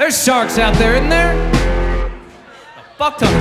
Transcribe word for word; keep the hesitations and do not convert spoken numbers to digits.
There's sharks out there, isn't there? A fuck ton of